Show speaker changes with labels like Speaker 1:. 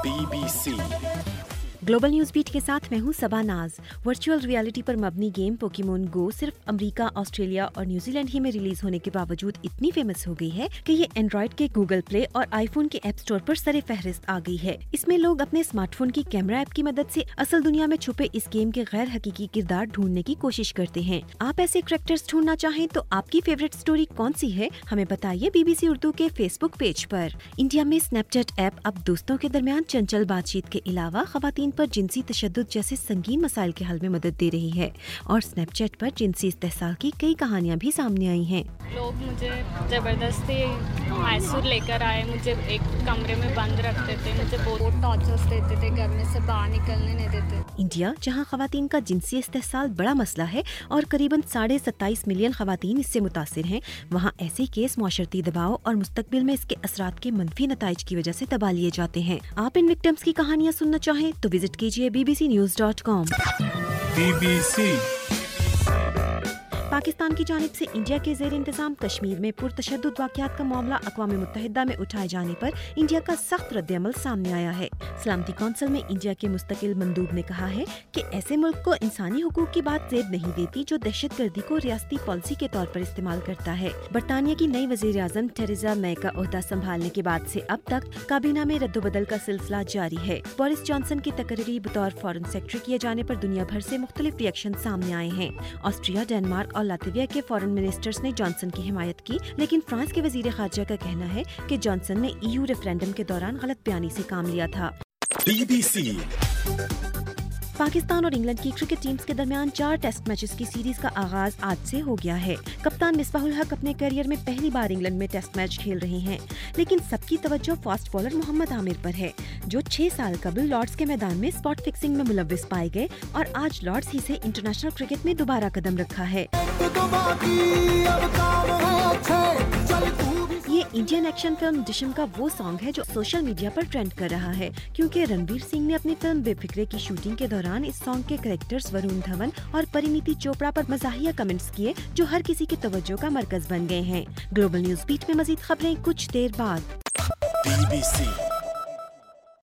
Speaker 1: BBC
Speaker 2: global news beat के साथ मैं हूं सबा नाज। वर्चुअल रियलिटी पर मबनी गेम पोकेमोन गो सिर्फ अमेरिका, ऑस्ट्रेलिया और न्यूजीलैंड ही में रिलीज होने के बावजूद इतनी फेमस हो गई है कि ये एंड्रॉइड के गूगल प्ले और आईफोन के ऐप स्टोर पर सरे फहरिस्त आ गई है। इसमें लोग अपने स्मार्टफोन की कैमरा ऐप की मदद से असल दुनिया में छुपे इस गेम के गैर हकीकी किरदार ढूंढने की कोशिश करते हैं। आप ऐसे कैरेक्टर्स ढूंढना चाहें तो आपकी फेवरेट स्टोरी कौन सी है, हमें बताइए BBC उर्दू के फेसबुक पेज पर। इंडिया में स्नैपचैट ऐप अब दोस्तों के दरमियान चंचल बातचीत के अलावा खवातीन पर जिनसी तशद्दुद जैसे संगीन मसाइल के हल में मदद दे रही है और स्नैपचैट पर जिनसी इस्तेहसाल की कई कहानियां भी सामने आई हैं।
Speaker 3: लोग मुझे जबरदस्ती मैसूर लेकर आए, मुझे एक कमरे में बंद रखते थे, मुझे बहुत टॉर्चर्स देते थे, घर में से बाहर निकलने नहीं देते।
Speaker 2: इंडिया, जहां खवातीन का जिनसी इस्तेहसाल बड़ा मसला है और करीबन 27.5 मिलियन खवातीन इससे मुतासिर हैं, वहां ऐसे केस मुआशरती दबाव और मुस्तकबिल में इसके असरात के मनफी नताइज की वजह से दबा लिए जाते हैं। आप इन विक्टिम्स की कहानियां सुनना चाहें तो विजिट कीजिए bbcnews.com।
Speaker 1: BBC
Speaker 2: पाकिस्तान की जानिब से इंडिया के ज़ेर इंतजाम कश्मीर में पुरतशद्दुद वाक़यात का मामला अक़वाम मुत्तहिदा में उठाए जाने पर इंडिया का सख्त रद्द-ए-अमल सामने आया है। सलामती कौंसिल में इंडिया के मुस्तकिल मंदूब ने कहा है कि ऐसे मुल्क को इंसानी हुकूक की बात ज़ेब नहीं देती जो दहशतगर्दी को रियासती पॉलिसी के तौर पर इस्तेमाल करता है। बरतानिया की नई वज़ीर-ए-आज़म थेरेसा मे का ओहदा संभालने के बाद से अब तक काबीना में रद्द-ओ-बदल का सिलसिला जारी है। बोरिस जॉनसन की तकर्री बतौर फॉरेन सेक्रेटरी किए जाने पर दुनिया भर से मुख्तलिफ रिएक्शन सामने आए हैं। ऑस्ट्रिया, डेनमार्क और लातविया के फॉरेन मिनिस्टर्स ने जॉनसन की हिमायत की, लेकिन फ्रांस के वजीर खारजा का कहना है कि जॉनसन ने EU रेफरेंडम के दौरान गलत बयानी से काम लिया था।
Speaker 1: BBC
Speaker 2: पाकिस्तान और इंग्लैंड की क्रिकेट टीम्स के दरमियान 4 टेस्ट मैचेस की सीरीज का आगाज आज से हो गया है। कप्तान मिसबाहुल हक अपने करियर में पहली बार इंग्लैंड में टेस्ट मैच खेल रहे हैं, लेकिन सबकी तवज्जो फास्ट बॉलर मोहम्मद आमिर पर है, जो 6 साल कबल लॉर्ड्स के मैदान में स्पॉट फिक्सिंग में मुलव्विस पाए गए और आज लॉर्ड्स ही से इंटरनेशनल क्रिकेट में दोबारा कदम रखा है। ये इंडियन एक्शन फिल्म डिशम का वो सॉन्ग है जो सोशल मीडिया पर ट्रेंड कर रहा है, क्योंकि रणवीर सिंह ने अपनी फिल्म बेफिक्रे की शूटिंग के दौरान इस सॉन्ग के कैरेक्टर्स वरुण धवन और परिणीति चोपड़ा पर मज़ाहिया कमेंट्स किए जो हर किसी की तवज्जो का मरकज बन गए हैं। ग्लोबल न्यूज बीट में मजीद खबरें कुछ देर बाद।
Speaker 1: BBC